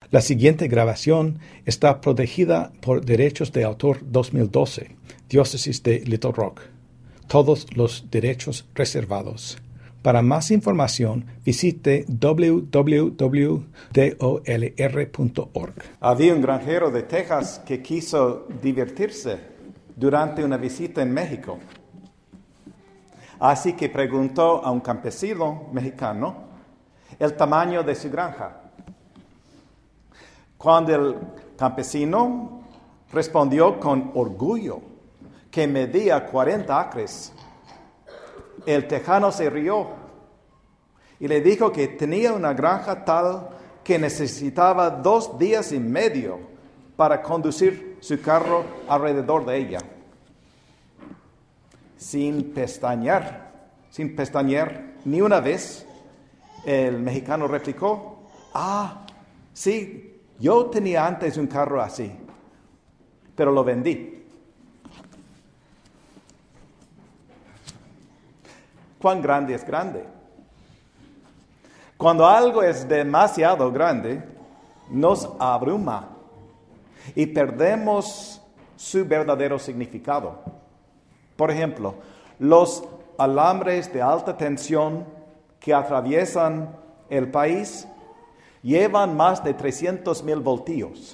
La siguiente grabación está protegida por derechos de autor 2012, Diócesis de Little Rock. Todos los derechos reservados. Para más información, visite www.dolr.org. Había un granjero de Texas que quiso divertirse durante una visita en México. Así que preguntó a un campesino mexicano el tamaño de su granja. Cuando el campesino respondió con orgullo que medía 40 acres, el tejano se rió y le dijo que tenía una granja tal que necesitaba 2 días y medio para conducir su carro alrededor de ella. Sin pestañear ni una vez, el mexicano replicó: sí, yo tenía antes un carro así, pero lo vendí. ¿Cuán grande es grande? Cuando algo es demasiado grande, nos abruma y perdemos su verdadero significado. Por ejemplo, los alambres de alta tensión que atraviesan el país llevan más de 300,000 voltios.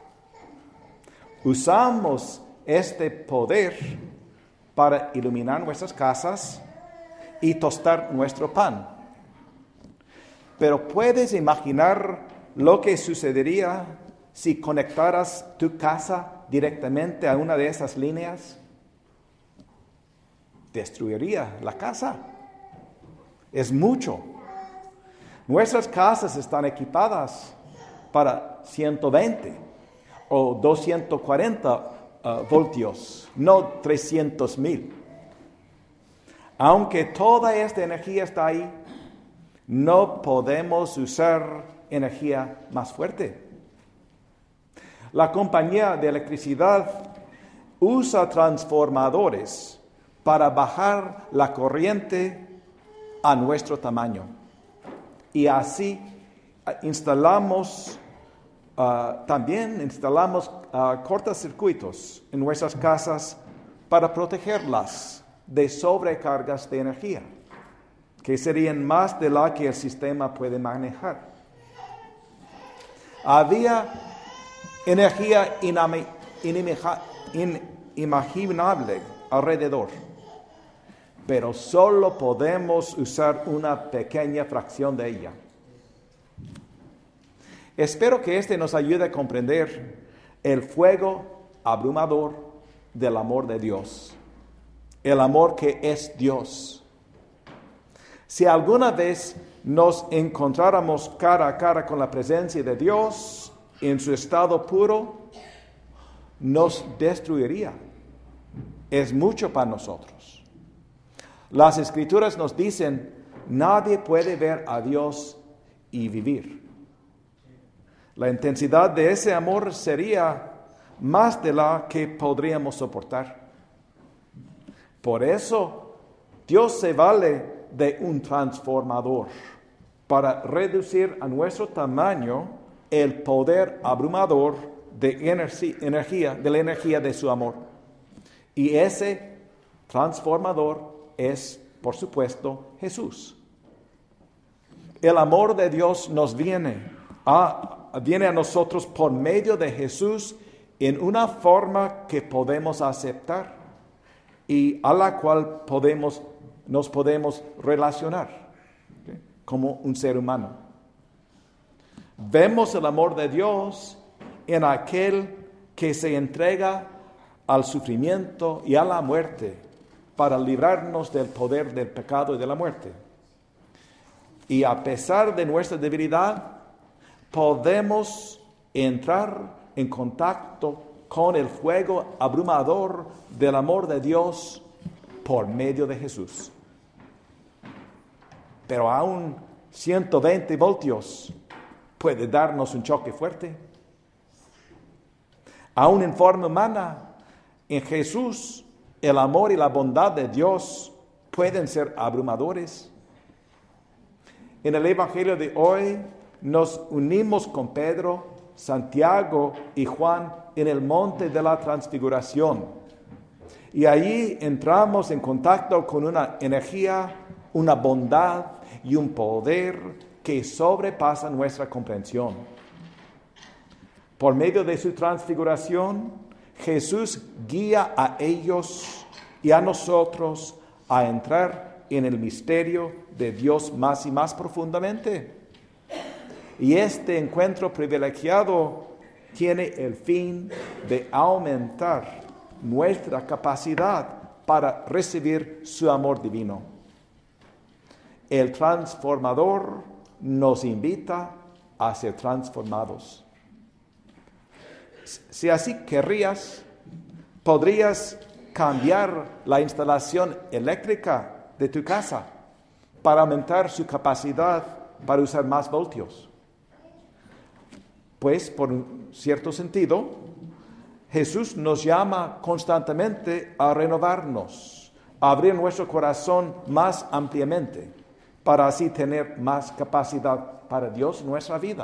Usamos este poder para iluminar nuestras casas y tostar nuestro pan. Pero ¿puedes imaginar lo que sucedería si conectaras tu casa directamente a una de esas líneas? Destruiría la casa. Es mucho. Nuestras casas están equipadas para 120 o 240 voltios, no 300,000. Aunque toda esta energía está ahí, no podemos usar energía más fuerte. La compañía de electricidad usa transformadores para bajar la corriente a nuestro tamaño. Y así instalamos cortocircuitos en nuestras casas para protegerlas de sobrecargas de energía, que serían más de la que el sistema puede manejar. Había energía inimaginable alrededor, pero solo podemos usar una pequeña fracción de ella. Espero que nos ayude a comprender el fuego abrumador del amor de Dios. El amor que es Dios. Si alguna vez nos encontráramos cara a cara con la presencia de Dios en su estado puro, nos destruiría. Es mucho para nosotros. Las Escrituras nos dicen: nadie puede ver a Dios y vivir. La intensidad de ese amor sería más de la que podríamos soportar. Por eso, Dios se vale de un transformador para reducir a nuestro tamaño el poder abrumador de la energía de su amor. Y ese transformador es, por supuesto, Jesús. El amor de Dios nos viene a nosotros por medio de Jesús en una forma que podemos aceptar y a la cual nos podemos relacionar, ¿okay?, como un ser humano. Vemos el amor de Dios en aquel que se entrega al sufrimiento y a la muerte para librarnos del poder del pecado y de la muerte. Y a pesar de nuestra debilidad, podemos entrar en contacto con el fuego abrumador del amor de Dios por medio de Jesús. Pero aún 120 voltios puede darnos un choque fuerte. Aún en forma humana, en Jesús, el amor y la bondad de Dios pueden ser abrumadores. En el Evangelio de hoy nos unimos con Pedro Santiago y Juan en el monte de la transfiguración. Y allí entramos en contacto con una energía, una bondad y un poder que sobrepasa nuestra comprensión. Por medio de su transfiguración, Jesús guía a ellos y a nosotros a entrar en el misterio de Dios más y más profundamente. Y este encuentro privilegiado tiene el fin de aumentar nuestra capacidad para recibir su amor divino. El transformador nos invita a ser transformados. Si así querrías, podrías cambiar la instalación eléctrica de tu casa para aumentar su capacidad para usar más voltios. Pues, por un cierto sentido, Jesús nos llama constantemente a renovarnos, a abrir nuestro corazón más ampliamente, para así tener más capacidad para Dios en nuestra vida.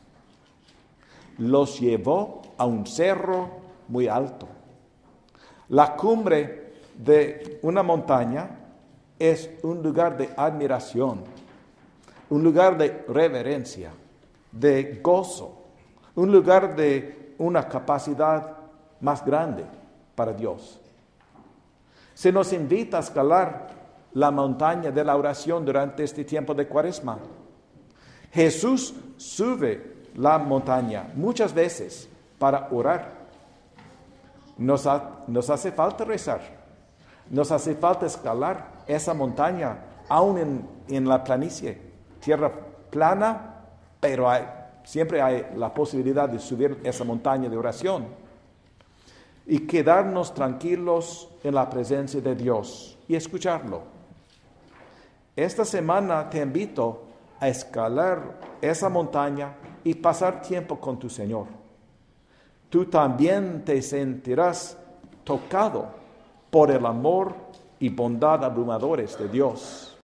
Los llevó a un cerro muy alto. La cumbre de una montaña es un lugar de admiración, un lugar de reverencia, de gozo, un lugar de una capacidad más grande para Dios. Se nos invita a escalar la montaña de la oración durante este tiempo de Cuaresma. Jesús sube la montaña muchas veces para orar. Nos hace falta rezar, nos hace falta escalar esa montaña, aún en la planicie, tierra plana, pero siempre hay la posibilidad de subir esa montaña de oración y quedarnos tranquilos en la presencia de Dios y escucharlo. Esta semana te invito a escalar esa montaña y pasar tiempo con tu Señor. Tú también te sentirás tocado por el amor y bondad abrumadores de Dios.